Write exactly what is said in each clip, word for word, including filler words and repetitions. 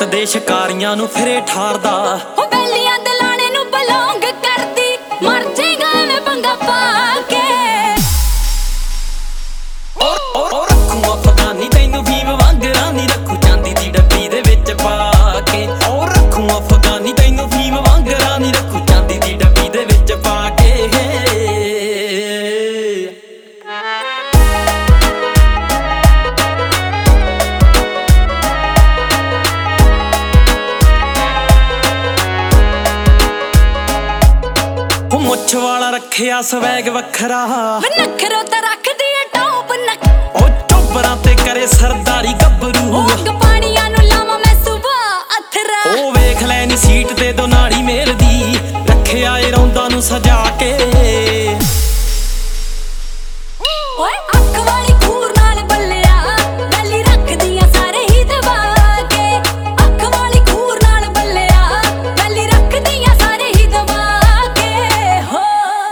ਦੇ ਸ਼ਿਕਾਰੀਆਂ ਨੂੰ ਫਿਰੇ ਠਾਰਦਾ। ਉਹ ਬੈਲੀਆਂ ਦੇ ਲਾਣੇ ਨੂੰ ਬਲੌਂਗ ਕਰਦੀ, ਮਰ ਜੇਗਾ ਮੈਂ ਪੰਗਾ ਪਾ ਕੇ। ਉਹ ਰੱਖੂ ਅਫਗਾਨੀ ਤੈਨੂੰ ਭੀਮ ਵਾਂਗਰਾਂ ਨੀ ਰੱਖੂ ਚਾਂਦੀ ਦੀ ਡੱਬੀ ਦੇ ਵਿੱਚ ਪਾ ਕੇ। ਉਹ ਰੱਖੂ ਅਫਗਾਨੀ ਤੈਨੂੰ ਭੀਮ ਵਾਂਗਰਾਂ ਨੀ ਰੱਖੂ ਚਾਂਦੀ ਦੀ ਡੱਬੀ ਦੇ ਵਿੱਚ ਪਾ ਕੇ। ਮੁੱਛ ਵਾਲਾ ਰੱਖਿਆ ਸਵੈਗ ਵੱਖਰਾ, ਨਖਰੋ ਤਾਂ ਰੱਖਦੀ ਏ ਟੌਪ ਨੱਕ। ਉਹ ਚੋਬਰਾਂ ਤੇ ਕਰੇ ਸਰਦਾਰੀ ਗੱਭਰੂ, ਅੱਗ ਪਾਣੀਆਂ ਨੂੰ ਲਾਵਾਂ ਮੈਂ ਸੁਬਾ ਅਥਰਾ। ਉਹ ਵੇਖ ਲੈ ਨੀ ਸੀਟ ਤੇ ਦੋ ਨਾੜੀ ਮੇਲਦੀ, ਰੱਖਿਆ ਏ ਰੌਂਦਾ ਨੂੰ ਸਜਾ ਕੇ। ਓਏ ਅੱਖ ਵਾਲੀ ਖੂਰ ਨਾਲ ਬੱਲਿਆ, ਬੈਲੀ ਰੱਖਦੀਆਂ ਸਾਰੇ ਹੀ ਦਬਾ ਕੇ। ਅੱਖ ਵਾਲੀ ਖੂਰ ਨਾਲ ਬੱਲਿਆ, ਬੈਲੀ ਰੱਖਦੀਆਂ ਸਾਰੇ ਹੀ ਦਬਾ ਕੇ। ਹੋ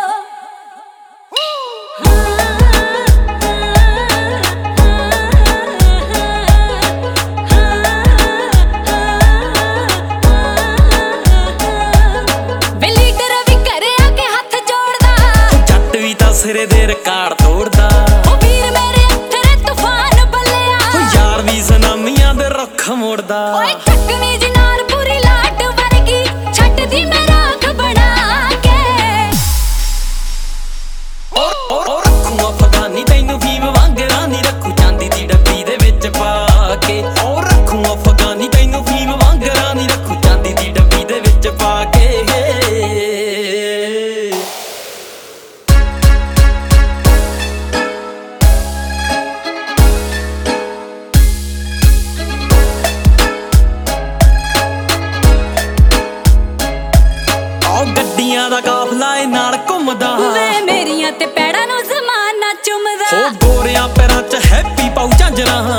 ਵੇ ਲੀਡਰ ਵੀ ਘਰੇ ਆ ਕੇ ਹੱਥ ਜੋੜਦਾ, ਜੱਟ ਵੀ ਤਾਂ ਸਿਰੇ ਦੇ ਰਿਕਾਰਡ ਤੋੜਦਾ। ਉਹ ਵੀਰ ਮੇਰੇ ਤੇਰੇ ਤੂਫਾਨ ਬੱਲਿਆ, ਉਹ ਯਾਰ ਵੀ ਸੁਨਾਮੀਆਂ ਦੇ ਰੁੱਖ ਮੋੜਦਾ। ਓਏ ਚੱਕਵੀਂ ਜਨਾਰ ਪੂਰੀ ਲਾਟ ਵਰਗੀ, ਛੱਡਦੀ ਮੈਂ ਰਾਖ ਬਣਾ ਕੇ। ਉਹ ਰੱਖੂ ਅਫਗਾਨੀ ਤੈਨੂੰ ਭੀਮ ਵਾਂਗਰਾਂ ਨੀ ਰੱਖੂ ਚਾਂਦੀ ਦੀ ਡੱਬੀ ਦੇ ਵਿੱਚ ਪਾ ਕੇ। ਉਹ ਰੱਖੂ ਅਫਗਾਨੀ ਤੈਨੂੰ ਭੀਮ ਵਾਂਗਰਾਂ ਨੀ ਰੱਖੂ ਚਾਂਦੀ ਦੀ ਡੱਬੀ ਦੇ ਵਿੱਚ ਪਾ ਕੇ। ਗੱਡੀਆਂ ਦਾ ਕਾਫਲਾ ਏ ਨਾਲ ਘੁੰਮਦਾ, ਵੇ ਮੇਰੀਆਂ ਤੇ ਪੈੜਾਂ ਨੂੰ ਜ਼ਮਾਨਾ ਚੁੰਮਦਾ। ਹੋ ਗੋਰਿਆਂ ਪੈਰਾਂ 'ਚ ਹੈਪੀ ਪਾਉ ਝਾਂਜਰਾਂ,